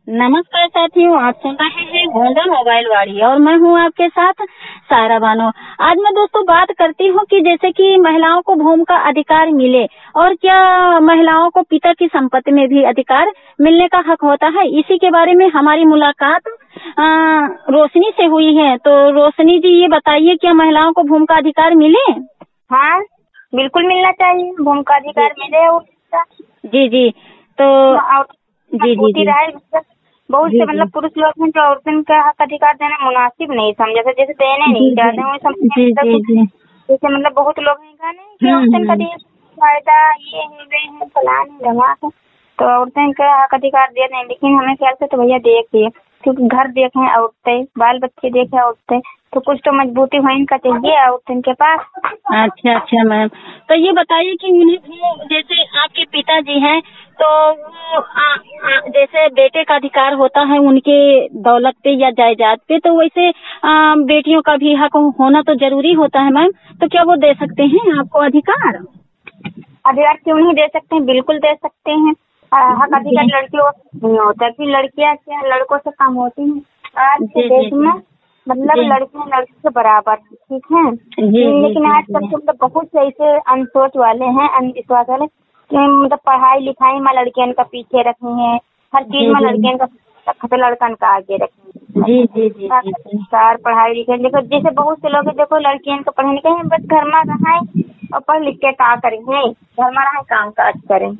नमस्कार साथियों, आप सुन रहे हैं गोंडा मोबाइल वाड़ी और मैं हूं आपके साथ सारा बानो। आज मैं दोस्तों बात करती हूं कि जैसे कि महिलाओं को भूमि का अधिकार मिले और क्या महिलाओं को पिता की संपत्ति में भी अधिकार मिलने का हक होता है। इसी के बारे में हमारी मुलाकात रोशनी से हुई है। तो रोशनी जी, ये बताइए, क्या महिलाओं को भूमि का अधिकार मिले? हाँ, बिल्कुल मिलना चाहिए। भूमि का अधिकार मिले। जी जी। तो जी जी जी बहुत से मतलब पुरुष लोग हैं जो औरतों का हक अधिकार देना मुनासिब नहीं समझे, जैसे देने नहीं चाहते हैं। जैसे मतलब बहुत लोग हैं कि औरतों का फायदा ये है, वे है, फलान है, धमाक है, तो औरतों का हक अधिकार दे दें। लेकिन हमें ख्याल से तो भैया देखिए, क्योंकि घर देखें औरतें, बाल बच्चे देखें औरतें, तो कुछ तो मजबूती हो इनका चाहिए औरतों के पास। अच्छा मैम, तो ये बताइए कि उन्हें जैसे आपके पिताजी हैं तो वो जैसे बेटे का अधिकार होता है उनके दौलत पे या जायदाद पे, तो वैसे बेटियों का भी हक होना तो जरूरी होता है मैम। तो क्या वो दे सकते हैं आपको अधिकार? अधिकार क्यों नहीं दे सकते हैं, बिल्कुल दे सकते हैं। हक अधिकार लड़कियों को नहीं होता कि लड़कियां क्या लड़कों से कम होती हैं। आज के देश में मतलब लड़कियां लड़के के बराबर, ठीक है। लेकिन आजकल के मतलब बहुत से ऐसे अनसोच वाले हैं, अंधविश्वास वाले, मतलब पढ़ाई लिखाई में लड़कियों का पीछे रखे हैं, हर चीज में लड़कियों का लड़कन का आगे रखे। जी पढ़ाई लिखाई देखो, जैसे बहुत से लोग देखो लड़कियों को पढ़े लिखे हैं, बस घर में रहे और पढ़ लिख के क्या करेंगे, घर में रहे काम काज करें।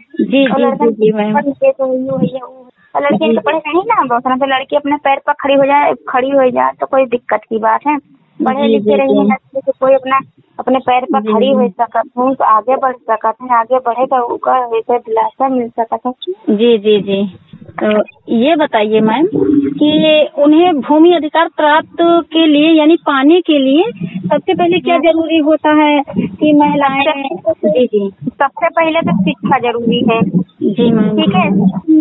लड़कियों को पढ़े नहीं ना, बहुत सारा तो लड़की अपने पैर पर खड़ी हो जाए तो कोई दिक्कत की बात है। पढ़े लिखे रही है तो कोई अपने पैर पर खड़ी हो सकता है, तो आगे बढ़ सकता है, आगे बढ़ेगा उसका दिलासा मिल सकता है। जी। तो ये बताइए मैम कि उन्हें भूमि अधिकार प्राप्त के लिए यानी पाने के लिए सबसे पहले क्या जरूरी होता है कि महिलाएं? जी सबसे पहले तो शिक्षा जरूरी है। जी मैम, ठीक है।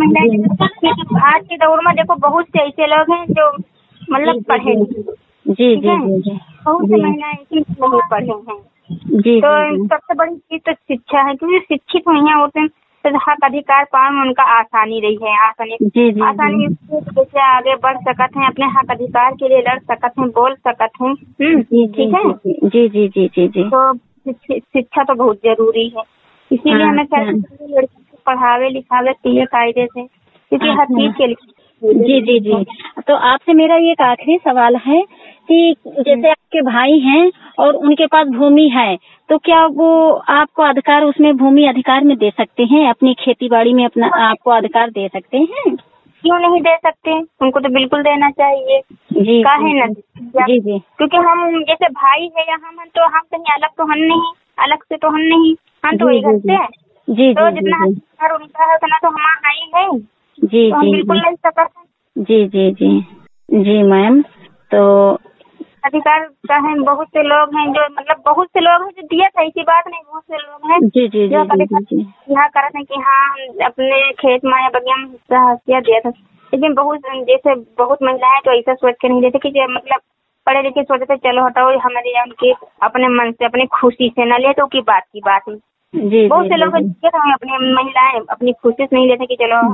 आज के दौर में देखो बहुत से ऐसे लोग हैं जो मतलब पढ़े जी बहुत से महिलाएं ऐसी नहीं पढ़े हैं। तो सबसे बड़ी चीज तो शिक्षा है, क्योंकि शिक्षित नहीं है औरतें तो हक अधिकार पाने में उनका आसानी रही है। आसानी जैसे आगे बढ़ सकते हैं, अपने हक अधिकार के लिए लड़ सकते हैं, बोल सकते हैं। ठीक है। जी। तो शिक्षा तो बहुत जरूरी है, इसीलिए हमें लड़की को पढ़ावे लिखावे चाहिए कायदे से, क्योंकि हर चीज के लिए। जी। तो आपसे मेरा एक आखिरी सवाल है कि जैसे आपके भाई हैं और उनके पास भूमि है, तो क्या वो आपको अधिकार उसमें भूमि अधिकार में दे सकते हैं? अपनी खेती बाड़ी में अपना आपको अधिकार दे सकते हैं? क्यों नहीं दे सकते, उनको तो बिल्कुल देना चाहिए। काहे न? जी। क्योंकि हम जैसे भाई है या हम तो हम कहीं अलग तो हम नहीं, अलग से तो हम नहीं, हम तो वही घर से हैं। तो जितना अधिकार उनका है उतना तो हमारा ही है। जी हम बिल्कुल नहीं सकते। जी मैम। तो अधिकार का है, बहुत से लोग हैं जो मतलब बहुत से लोग हैं जो दिया था, ऐसी बात नहीं, बहुत से लोग हैं जी यहाँ करते हैं कि हाँ हम अपने खेत में या बगिया में दिया था। लेकिन बहुत महिलाएं तो ऐसा सोच के नहीं देते कि मतलब पढ़े लिखे सोचते चलो हटाओ हमारे उनके अपने मन से अपनी खुशी से न ले तो की बात है। बहुत से लोग अपनी महिलाएं अपनी खुशी से नहीं लेते कि चलो।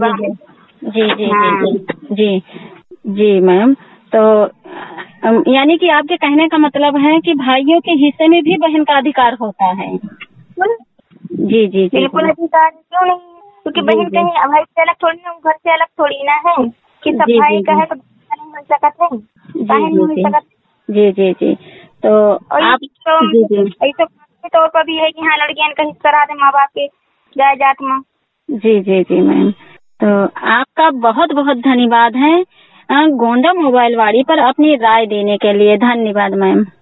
जी मैम। तो यानी कि आपके कहने का मतलब है कि भाइयों के हिस्से में भी बहन का अधिकार होता है? जी बिल्कुल अधिकार क्यों नहीं, क्योंकि बहन कहीं भाई से अलग थोड़ी ना, घर से अलग थोड़ी ना है कि सब भाई का है तो नहीं मिल सकता है। जी। तो आप ऐसे तौर पर भी है कि हाँ लड़कियां का हिस्सा रहा थे माँ बाप के जायदाद में। जी मैम। तो आपका बहुत बहुत धन्यवाद है गोंडा मोबाइल वाड़ी पर अपनी राय देने के लिए। धन्यवाद मैम।